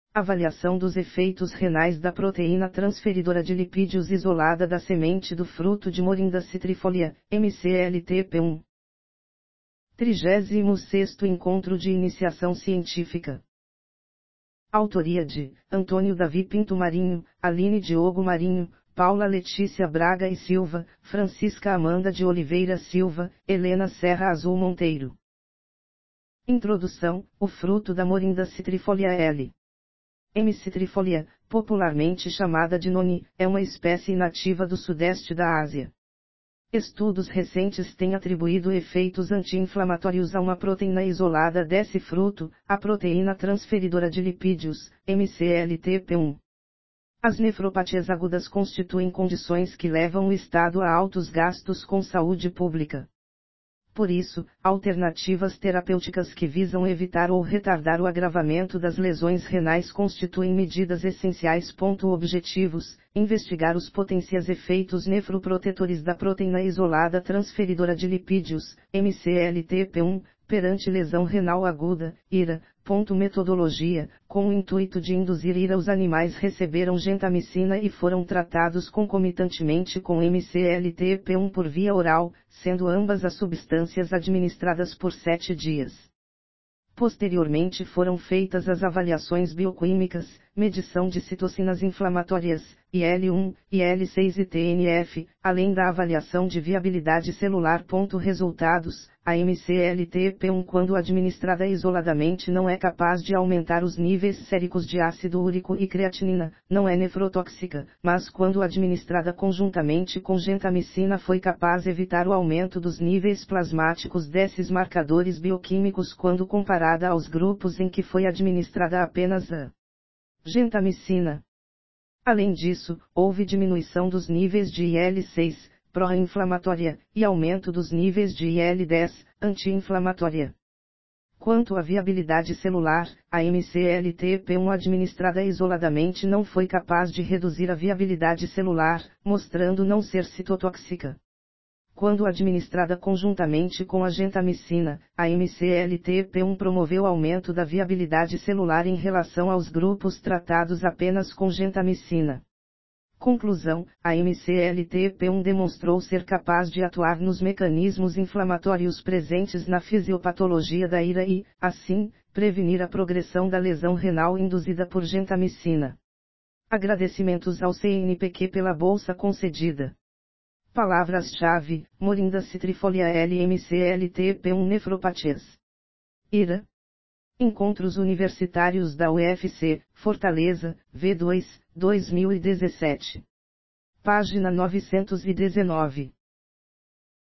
Avaliação dos efeitos renais da proteína transferidora de lipídios isolada da semente do fruto de Morinda citrifolia, MCLTP1. 36º Encontro de Iniciação Científica. Autoria de Antônio Davi Pinto Marinho, Aline Diogo Marinho, Paula Letícia Braga e Silva, Francisca Amanda de Oliveira Silva, Helena Serra Azul Monteiro. Introdução: o fruto da Morinda citrifolia L. M. citrifolia, popularmente chamada de noni, é uma espécie nativa do sudeste da Ásia. Estudos recentes têm atribuído efeitos anti-inflamatórios a uma proteína isolada desse fruto, a proteína transferidora de lipídios, MCLTP1. As nefropatias agudas constituem condições que levam o Estado a altos gastos com saúde pública. Por isso, alternativas terapêuticas que visam evitar ou retardar o agravamento das lesões renais constituem medidas essenciais. Objetivos: investigar os potenciais efeitos nefroprotetores da proteína isolada transferidora de lipídios, MCLTP1, perante lesão renal aguda, IRA. Metodologia: com o intuito de induzir IRA, os animais receberam gentamicina e foram tratados concomitantemente com MCLTP1 por via oral, sendo ambas as substâncias administradas por 7 dias. Posteriormente foram feitas as avaliações bioquímicas, medição de citocinas inflamatórias, IL-1, IL-6 e TNF, além da avaliação de viabilidade celular. Resultados: a MCLTP1, quando administrada isoladamente, não é capaz de aumentar os níveis séricos de ácido úrico e creatinina, não é nefrotóxica, mas quando administrada conjuntamente com gentamicina foi capaz de evitar o aumento dos níveis plasmáticos desses marcadores bioquímicos quando comparada aos grupos em que foi administrada apenas a gentamicina. Além disso, houve diminuição dos níveis de IL-6, pró-inflamatória, e aumento dos níveis de IL-10, anti-inflamatória. Quanto à viabilidade celular, a MCLTP1 administrada isoladamente não foi capaz de reduzir a viabilidade celular, mostrando não ser citotóxica. Quando administrada conjuntamente com a gentamicina, a MCLTP1 promoveu aumento da viabilidade celular em relação aos grupos tratados apenas com gentamicina. Conclusão: a MCLTP1 demonstrou ser capaz de atuar nos mecanismos inflamatórios presentes na fisiopatologia da IRA e, assim, prevenir a progressão da lesão renal induzida por gentamicina. Agradecimentos ao CNPq pela bolsa concedida. Palavras-chave: Morinda citrifolia L. MCLTP1 nefropatias. IRA. Encontros Universitários da UFC, Fortaleza, V2, 2017. Página 919.